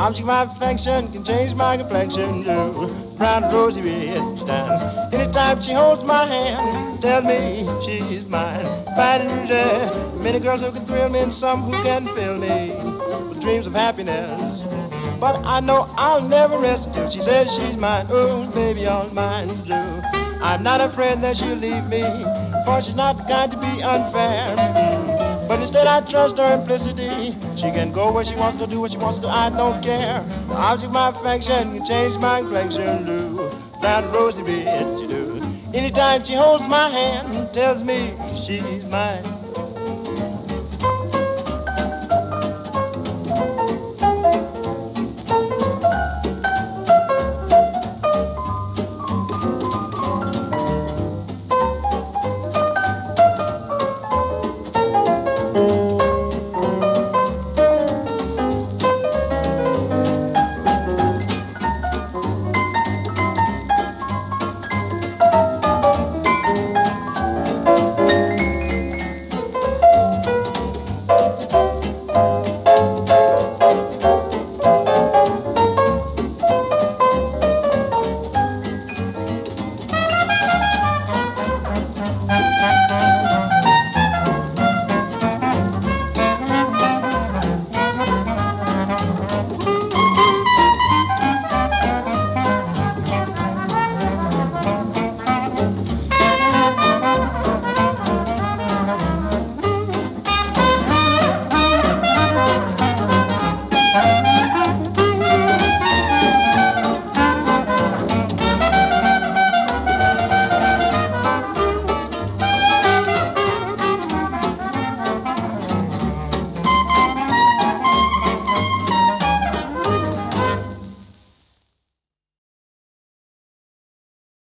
Object of my affection can change my complexion to brown rosy red stand. Anytime she holds my hand, tells me she's mine. Fighting there, many girls who can thrill me and some who can fill me with dreams of happiness. But I know I'll never rest till she says she's mine. Oh, baby, all mine blue. I'm not afraid that she'll leave me, for she's not the kind to be unfair. But instead I trust her implicity. She can go where she wants to do what she wants to do. I don't care. The object of my affection can change my complexion blue. That rosy bitch you do. Anytime she holds my hand, tells me she's mine.